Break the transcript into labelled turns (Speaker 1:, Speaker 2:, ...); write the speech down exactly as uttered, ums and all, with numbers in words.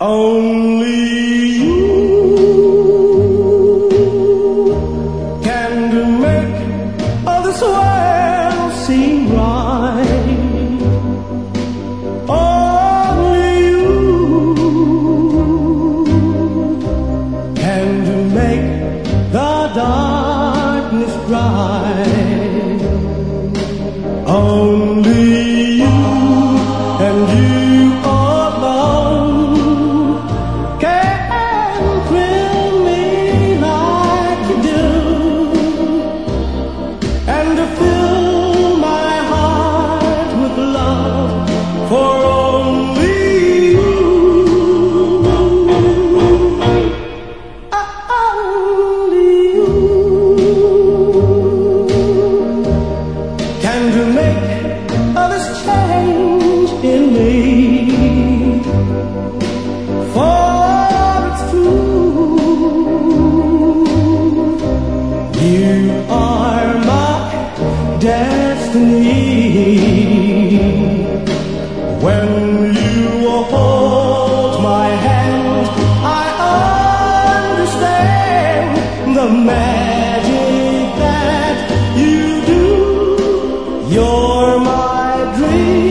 Speaker 1: Only you can make all this world seem right. Only you can make the darkness bright. Only you and you for only you, only you can to make all this change in me. For it's true, you are my destiny. When you hold my hand, I understand the magic that you do. You're my dream.